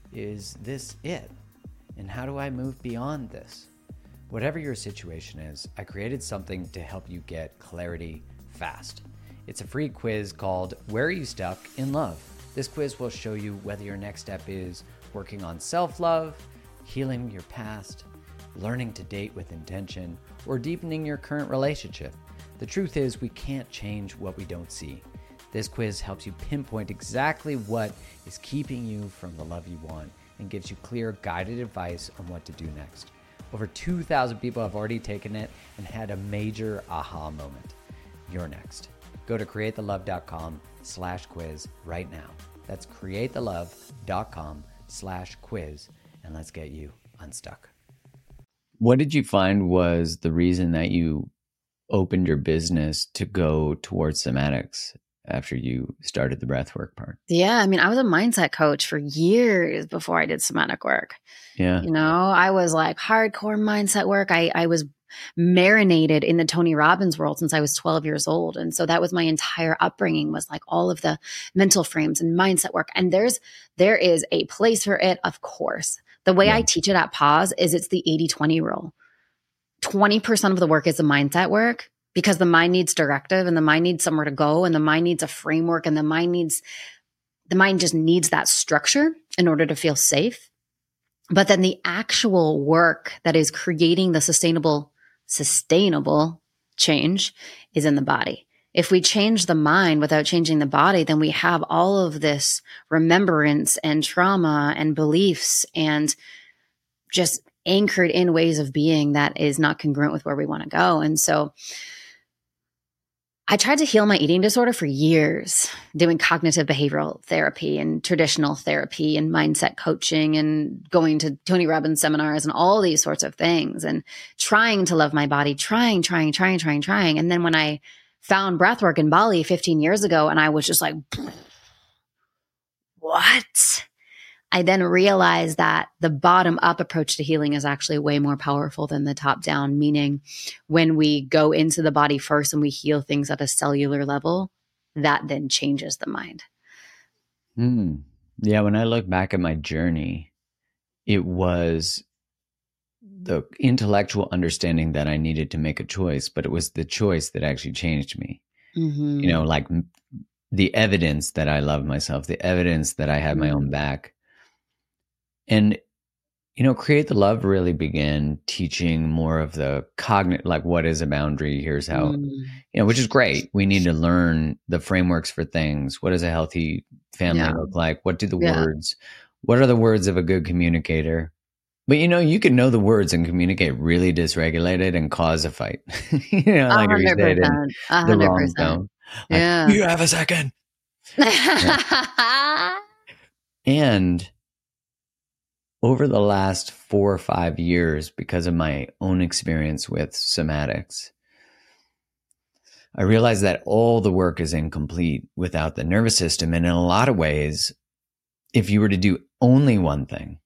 is this it? And how do I move beyond this? Whatever your situation is, I created something to help you get clarity fast. It's a free quiz called Where Are You Stuck in Love? This quiz will show you whether your next step is working on self-love, healing your past, learning to date with intention, or deepening your current relationship. The truth is, we can't change what we don't see. This quiz helps you pinpoint exactly what is keeping you from the love you want and gives you clear, guided advice on what to do next. Over two thousand people have already taken it and had a major aha moment. You're next. Go to createthelove.com slash quiz right now. That's createthelove.com slash quiz, and let's get you unstuck. What did you find was the reason that you opened your business to go towards somatics after you started the breathwork part? Yeah, I mean, I was a mindset coach for years before I did somatic work. Yeah. You know, I was like hardcore mindset work. I, I was marinated in the Tony Robbins world since I was twelve years old. And so that was my entire upbringing, was like all of the mental frames and mindset work. And there's, there is a place for it, of course. The way yeah. I teach it at Pause is it's the eighty twenty rule. twenty percent of the work is the mindset work because the mind needs directive and the mind needs somewhere to go and the mind needs a framework and the mind needs, the mind just needs that structure in order to feel safe. But then the actual work that is creating the sustainable sustainable change is in the body. If we change the mind without changing the body, then we have all of this remembrance and trauma and beliefs and just anchored in ways of being that is not congruent with where we want to go. And so I tried to heal my eating disorder for years, doing cognitive behavioral therapy and traditional therapy and mindset coaching and going to Tony Robbins seminars and all these sorts of things and trying to love my body, trying, trying, trying, trying, trying. And then when I found breathwork in Bali fifteen years ago and I was just like, what? I then realized that the bottom up approach to healing is actually way more powerful than the top down, meaning when we go into the body first and we heal things at a cellular level, that then changes the mind. Hmm. Yeah. When I look back at my journey, it was the intellectual understanding that I needed to make a choice, but it was the choice that actually changed me. Mm-hmm. You know, like the evidence that I love myself, the evidence that I had my own back. And, you know, Create the Love really began teaching more of the cognitive, like what is a boundary? Here's how, mm. you know, which is great. We need to learn the frameworks for things. What does a healthy family yeah. look like? What do the yeah. words, what are the words of a good communicator? But, you know, you can know the words and communicate really dysregulated and cause a fight. you know, like one hundred percent, you said, in the wrong tone. Like, yeah. you have a second. yeah. And over the last four or five years, because of my own experience with somatics, I realized that all the work is incomplete without the nervous system. And in a lot of ways, if you were to do only one thing,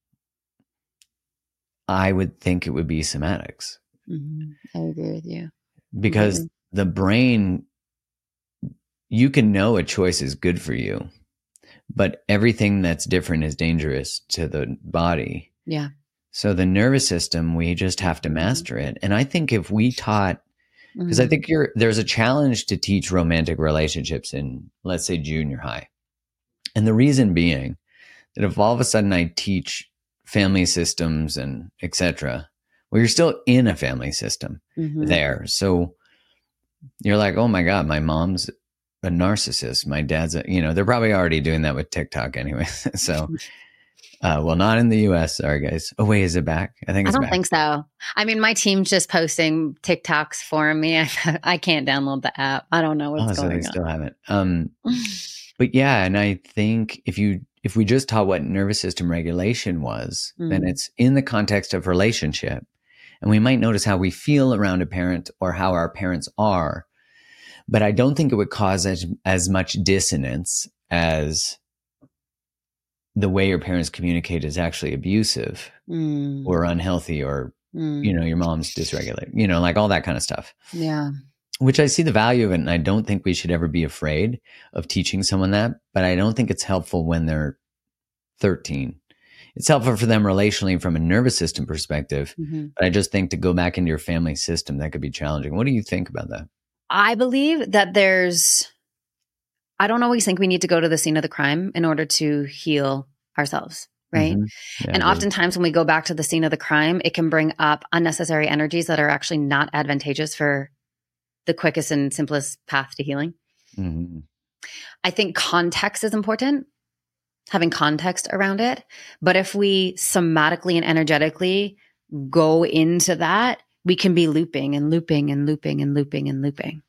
I would think it would be somatics. Mm-hmm. I agree with you. Because mm-hmm. the brain, you can know a choice is good for you, but everything that's different is dangerous to the body. Yeah. So the nervous system, we just have to master it. And I think if we taught, because I think you're, there's a challenge to teach romantic relationships in, let's say, junior high. And the reason being that if all of a sudden I teach family systems and et cetera, well, you're still in a family system mm-hmm. there. So you're like, oh my God, my mom's a narcissist. My dad's, a, you know, they're probably already doing that with TikTok anyway. So, uh, well, not in the U S. Sorry, guys. Oh, wait, is it back? I think it's I don't back. think so. I mean, my team's just posting TikToks for me. I, I can't download the app. I don't know what's oh, going so they on. Still haven't. Um, but yeah, and I think if you, if we just taught what nervous system regulation was, mm. then it's in the context of relationship. And we might notice how we feel around a parent or how our parents are. But I don't think it would cause as, as much dissonance as the way your parents communicate is actually abusive mm. or unhealthy or, mm. you know, your mom's dysregulated, you know, like all that kind of stuff. Yeah. Which I see the value of it. And I don't think we should ever be afraid of teaching someone that. But I don't think it's helpful when they're thirteen. It's helpful for them relationally from a nervous system perspective. Mm-hmm. But I just think to go back into your family system, that could be challenging. What do you think about that? I believe that there's, I don't always think we need to go to the scene of the crime in order to heal ourselves, right? Mm-hmm. Yeah, and oftentimes when we go back to the scene of the crime, it can bring up unnecessary energies that are actually not advantageous for the quickest and simplest path to healing. Mm-hmm. I think context is important, having context around it. But if we somatically and energetically go into that, we can be looping and looping and looping and looping and looping.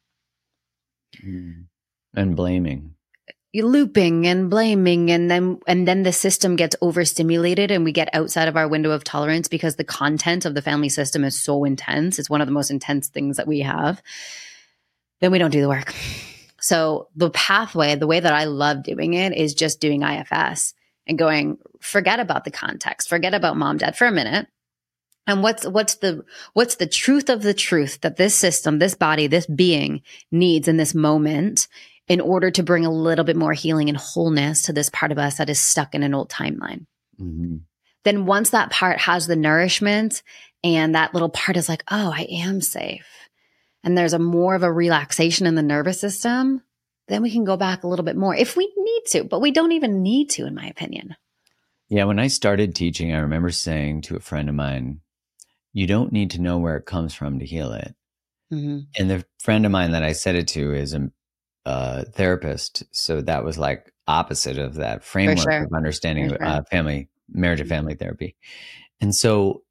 Mm. And blaming. You're looping and blaming, and then and then the system gets overstimulated and we get outside of our window of tolerance because the content of the family system is so intense. It's one of the most intense things that we have. Then we don't do the work. So the pathway, the way that I love doing it is just doing I F S and going, forget about the context, forget about mom, dad for a minute. And what's, what's the, what's the truth of the truth that this system, this body, this being needs in this moment in order to bring a little bit more healing and wholeness to this part of us that is stuck in an old timeline. Mm-hmm. Then once that part has the nourishment and that little part is like, oh, I am safe. And there's a more of a relaxation in the nervous system, then we can go back a little bit more if we need to, but we don't even need to, in my opinion. Yeah. When I started teaching, I remember saying to a friend of mine, you don't need to know where it comes from to heal it. Mm-hmm. And the friend of mine that I said it to is a uh, therapist. So that was like opposite of that framework sure. of understanding sure. uh, family, marriage and family therapy. And so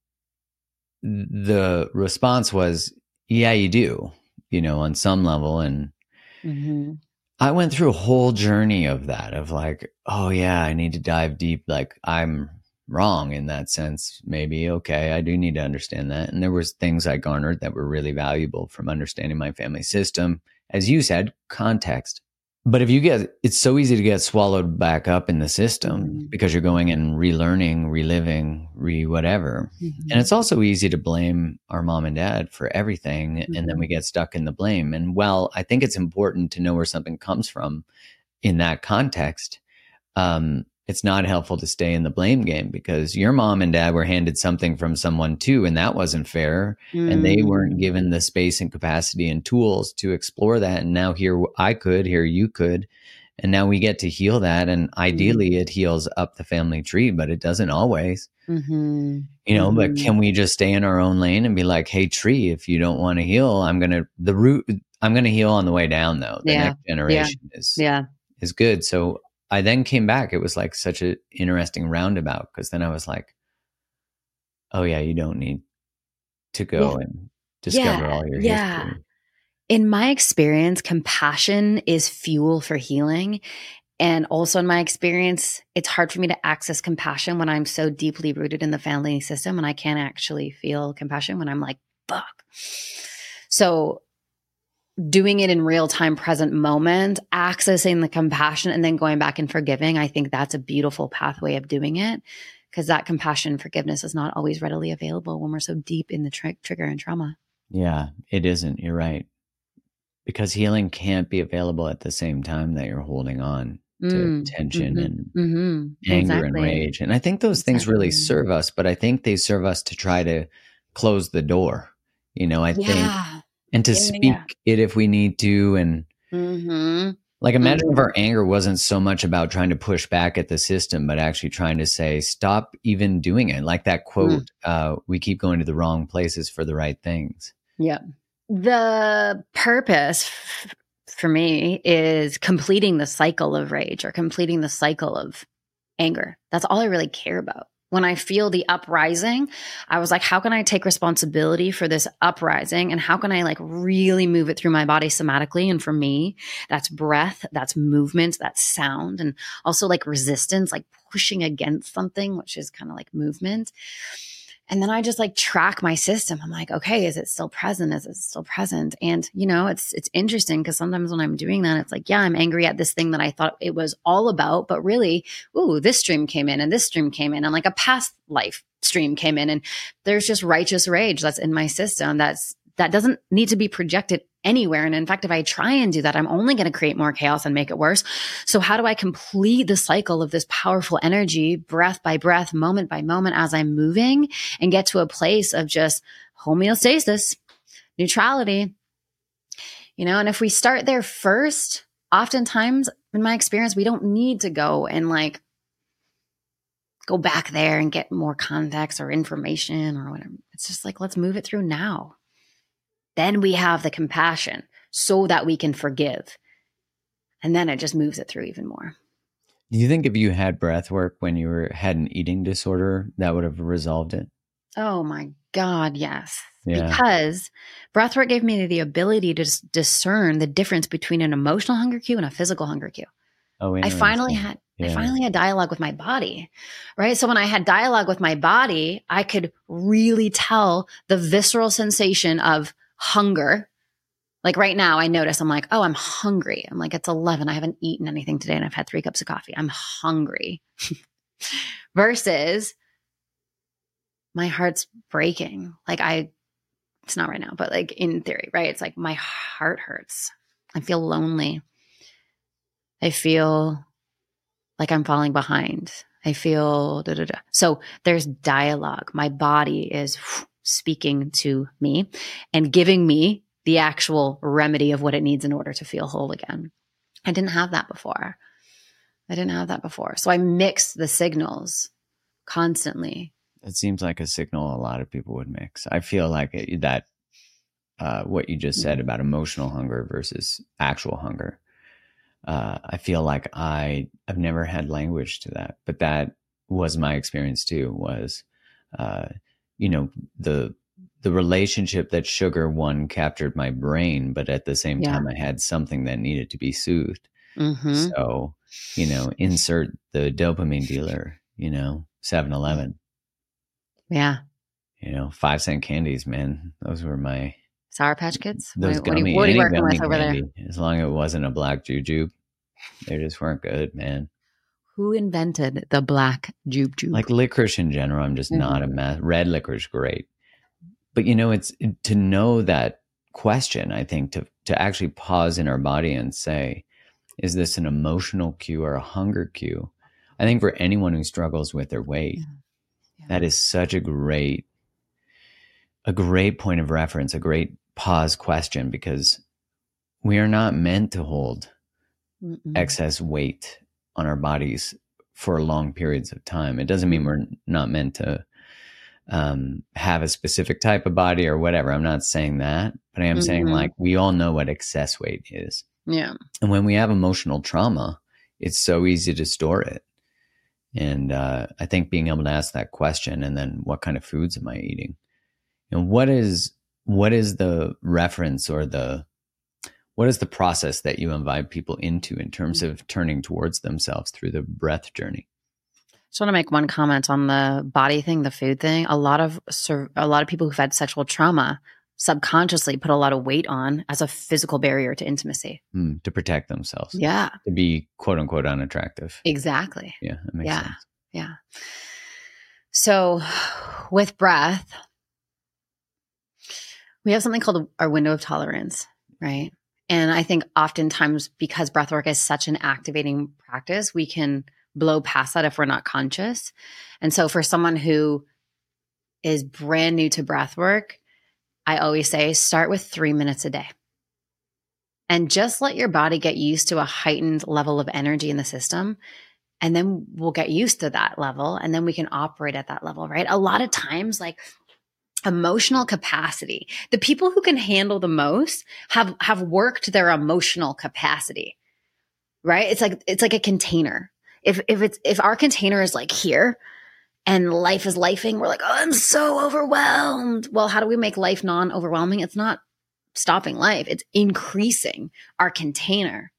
the response was, yeah, you do, you know, on some level. And mm-hmm. I went through a whole journey of that, of like, oh yeah, I need to dive deep. Like I'm wrong in that sense. Maybe, okay, I do need to understand that. And there was things I garnered that were really valuable from understanding my family system. As you said, context. But if you get, it's so easy to get swallowed back up in the system mm-hmm. because you're going and relearning, reliving, re whatever. Mm-hmm. And it's also easy to blame our mom and dad for everything. Mm-hmm. And then we get stuck in the blame. And well, I think it's important to know where something comes from in that context. Um, it's not helpful to stay in the blame game because your mom and dad were handed something from someone too, and that wasn't fair. Mm. And they weren't given the space and capacity and tools to explore that. And now here I could, here you could. And now we get to heal that. And ideally mm. it heals up the family tree, but it doesn't always. Mm-hmm. You know, mm-hmm. but can we just stay in our own lane and be like, hey, tree, if you don't want to heal, I'm going to, the root, I'm going to heal on the way down though. The yeah. next generation yeah. is, yeah. is good. So I then came back. It was like such an interesting roundabout because then I was like, oh yeah, you don't need to go yeah. and discover yeah. all your yeah. history. In my experience, compassion is fuel for healing. And also in my experience, it's hard for me to access compassion when I'm so deeply rooted in the family system and I can't actually feel compassion when I'm like, fuck. So doing it in real time, present moment, accessing the compassion and then going back and forgiving, I think that's a beautiful pathway of doing it because that compassion and forgiveness is not always readily available when we're so deep in the tr- trigger and trauma. Yeah, it isn't. You're right. Because healing can't be available at the same time that you're holding on. to Mm, tension mhm, and mhm. anger and Exactly. rage. And I think those things really Exactly. serve us, but I think they serve us to try to close the door. You know, I think, Yeah. and to Yeah, yeah, yeah. speak it if we need to. And Mhm. like, imagine if Mhm. our anger wasn't so much about trying to push back at the system, but actually trying to say, stop even doing it. Like that Mm. quote, uh, we keep going to the wrong places for the right things. Yeah. The purpose f- for me is completing the cycle of rage or completing the cycle of anger. That's all I really care about. When I feel the uprising, I was like, how can I take responsibility for this uprising? And how can I like really move it through my body somatically? And for me, that's breath, that's movement, that's sound, and also like resistance, like pushing against something, which is kind of like movement. And then I just like track my system. I'm like, okay, is it still present? Is it still present? And you know, it's it's interesting because sometimes when I'm doing that, it's like, yeah, I'm angry at this thing that I thought it was all about, but really, ooh, this stream came in and this stream came in and like a past life stream came in, and there's just righteous rage that's in my system that's that doesn't need to be projected anywhere. And in fact, if I try and do that, I'm only going to create more chaos and make it worse. So how do I complete the cycle of this powerful energy, breath by breath, moment by moment, as I'm moving, and get to a place of just homeostasis, neutrality, you know? And if we start there first, oftentimes in my experience, we don't need to go and like go back there and get more context or information or whatever. It's just like, let's move it through now. Then we have the compassion so that we can forgive. And then it just moves it through even more. Do you think if you had breath work when you were had an eating disorder, that would have resolved it? Oh my God, yes. Yeah. Because breathwork gave me the ability to dis- discern the difference between an emotional hunger cue and a physical hunger cue. Oh, I finally interesting. had Yeah. I finally had dialogue with my body, right? So when I had dialogue with my body, I could really tell the visceral sensation of hunger. Like right now, I notice I'm like, oh, I'm hungry. I'm like, it's eleven. I haven't eaten anything today and I've had three cups of coffee. I'm hungry. Versus my heart's breaking. Like I, it's not right now, but like in theory, right? It's like my heart hurts. I feel lonely. I feel like I'm falling behind. I feel da da da. So there's dialogue. My body is speaking to me and giving me the actual remedy of what it needs in order to feel whole again. I didn't have that before. I didn't have that before. So I mix the signals constantly. It seems like a signal a lot of people would mix. I feel like it, that uh, what you just said about emotional hunger versus actual hunger. Uh, I feel like I I've never had language to that, but that was my experience too. Was uh, you know the the relationship that sugar one captured my brain, but at the same Yeah. time I had something that needed to be soothed. Mm-hmm. So you know, insert the dopamine dealer. You know, seven eleven. Yeah. You know, five cent candies, man. Those were my Sour Patch Kids? those What, what, are, gummy you, what are you any working gummy with over candy. there? As long as it wasn't a black juju, they just weren't good, man. Who invented the black jube jube? Like licorice in general, I'm just Mhm. not a mess. Red licorice, great. But you know, it's to know that question, I think, to to actually pause in our body and say, is this an emotional cue or a hunger cue? I think for anyone who struggles with their weight, Yeah. Yeah. that is such a great, a great point of reference, a great pause question, because we are not meant to hold Mm-mm. excess weight on our bodies for long periods of time. It doesn't mean we're not meant to um, have a specific type of body or whatever. I'm not saying that, but I am Mhm. saying like we all know what excess weight is. Yeah. And when we have emotional trauma, it's so easy to store it. And uh, I think being able to ask that question, and then what kind of foods am I eating? And what is what is the reference or the what is the process that you invite people into in terms of turning towards themselves through the breath journey? Just want to make one comment on the body thing, the food thing. A lot of a lot of people who've had sexual trauma subconsciously put a lot of weight on as a physical barrier to intimacy. Mm, to protect themselves. Yeah. To be quote unquote unattractive. Exactly. Yeah, that makes yeah. sense. Yeah. So with breath, we have something called our window of tolerance, right? And I think oftentimes because breathwork is such an activating practice, we can blow past that if we're not conscious. And so for someone who is brand new to breathwork, I always say start with three minutes a day. And just let your body get used to a heightened level of energy in the system. And then we'll get used to that level. And then we can operate at that level, right? A lot of times, like emotional capacity, the people who can handle the most have, have worked their emotional capacity, right? It's like, it's like a container. If, if it's, if our container is like here and life is lifing, we're like, oh, I'm so overwhelmed. Well, how do we make life non-overwhelming? It's not stopping life. It's increasing our container,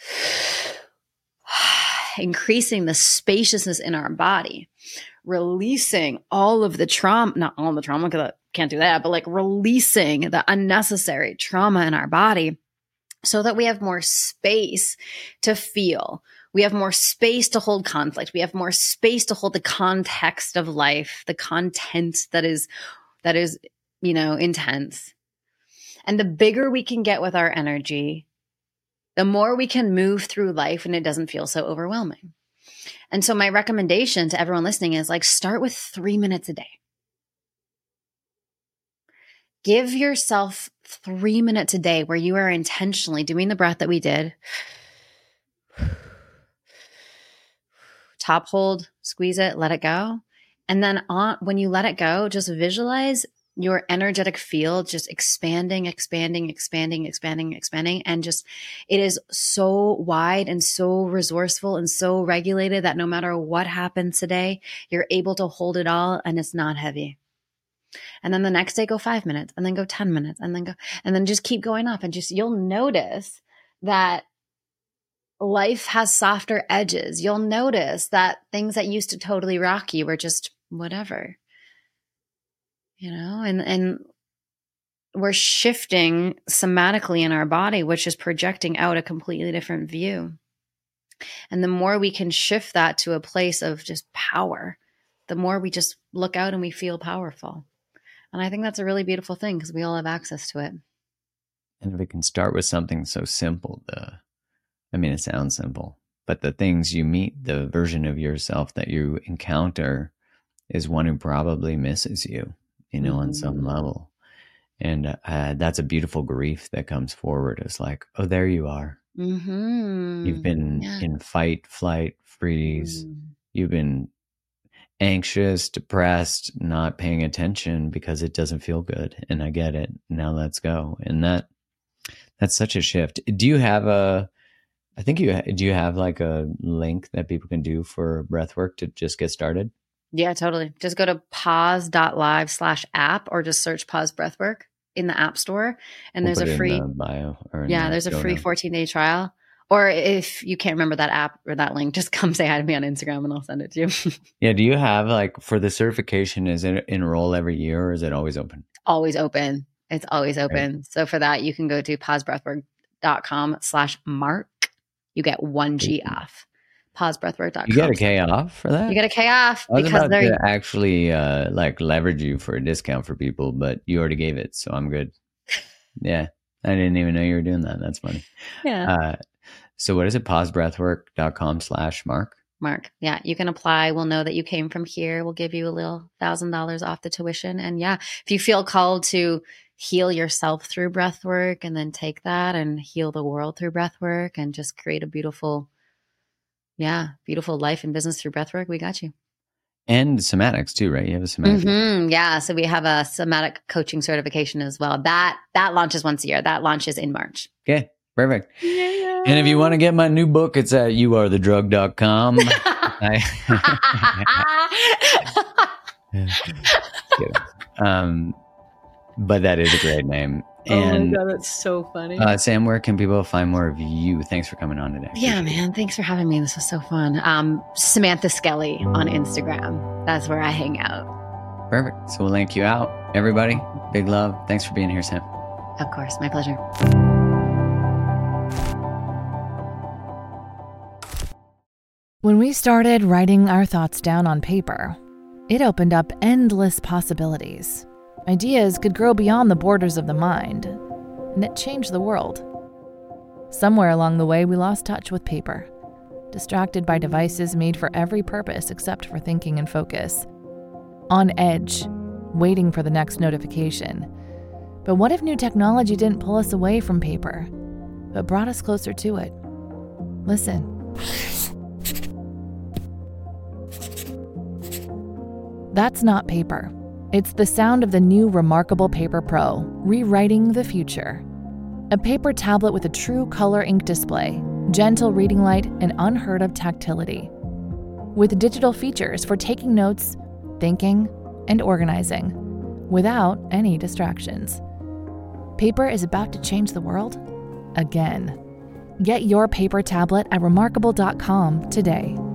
increasing the spaciousness in our body, releasing all of the trauma, not all the trauma, because I can't do that, but like releasing the unnecessary trauma in our body so that we have more space to feel. We have more space to hold conflict. We have more space to hold the context of life, the content that is, that is, you know, intense. And the bigger we can get with our energy, the more we can move through life and it doesn't feel so overwhelming. And so my recommendation to everyone listening is like, start with three minutes a day. Give yourself three minutes a day where you are intentionally doing the breath that we did. Top hold, squeeze it, let it go. And then on, when you let it go, just visualize your energetic field just expanding, expanding, expanding, expanding, expanding. And just, it is so wide and so resourceful and so regulated that no matter what happens today, you're able to hold it all and it's not heavy. And then the next day, go five minutes and then go ten minutes and then go, and then just keep going up and just, you'll notice that life has softer edges. You'll notice that things that used to totally rock you were just whatever. You know, and, and we're shifting somatically in our body, which is projecting out a completely different view. And the more we can shift that to a place of just power, the more we just look out and we feel powerful. And I think that's a really beautiful thing because we all have access to it. And if we can start with something so simple, the, I mean, it sounds simple, but the things you meet, the version of yourself that you encounter is one who probably misses you. You know, mm-hmm. on some level. And uh, that's a beautiful grief that comes forward. It's like, oh, there you are. Mm-hmm. You've been yeah. in fight, flight, freeze. Mm. You've been anxious, depressed, not paying attention because it doesn't feel good. And I get it. Now let's go. And that that's such a shift. Do you have a, I think you, do you have like a link that people can do for breath work to just get started? Yeah, totally. Just go to pause.live slash app or just search Pause Breathwork in the App Store. And we'll there's a free, the bio or yeah, there's a free fourteen day trial. Or if you can't remember that app or that link, just come say hi to me on Instagram and I'll send it to you. Yeah. Do you have like for the certification, is it enroll every year or is it always open? Always open. It's always open. Right. So for that, you can go to pausebreathwork.com slash mark. You get one G off. pausebreathwork dot com. You get a K off for that? You get a K off I was because about they're to actually uh, like leverage you for a discount for people, but you already gave it, so I'm good. Yeah, I didn't even know you were doing that. That's funny. Yeah. Uh, so what is it? pausebreathwork.com slash mark. Mark. Yeah, you can apply. We'll know that you came from here. We'll give you a little thousand dollars off the tuition. And yeah, if you feel called to heal yourself through breath work and then take that and heal the world through breath work and just create a beautiful Yeah, beautiful life and business through breathwork. We got you. And somatics too, right? You have a somatic. Mm-hmm. Yeah, so we have a somatic coaching certification as well. That that launches once a year. That launches in March. Okay, perfect. Yeah. And if you want to get my new book, it's at you are the drug dot com. I, um, but that is a great name. And, oh my God, that's so funny. Uh, Sam, where can people find more of you? Thanks for coming on today. Yeah, man. Thanks for having me. This was so fun. Um, Samantha Skelly on Instagram. That's where I hang out. Perfect. So we'll link you out. Everybody, big love. Thanks for being here, Sam. Of course. My pleasure. When we started writing our thoughts down on paper, it opened up endless possibilities. Ideas could grow beyond the borders of the mind, and it changed the world. Somewhere along the way, we lost touch with paper, distracted by devices made for every purpose except for thinking and focus. On edge, waiting for the next notification. But what if new technology didn't pull us away from paper, but brought us closer to it? Listen. That's not paper. It's the sound of the new Remarkable Paper Pro, rewriting the future. A paper tablet with a true color ink display, gentle reading light, and unheard of tactility. With digital features for taking notes, thinking, and organizing, without any distractions. Paper is about to change the world again. Get your paper tablet at remarkable dot com today.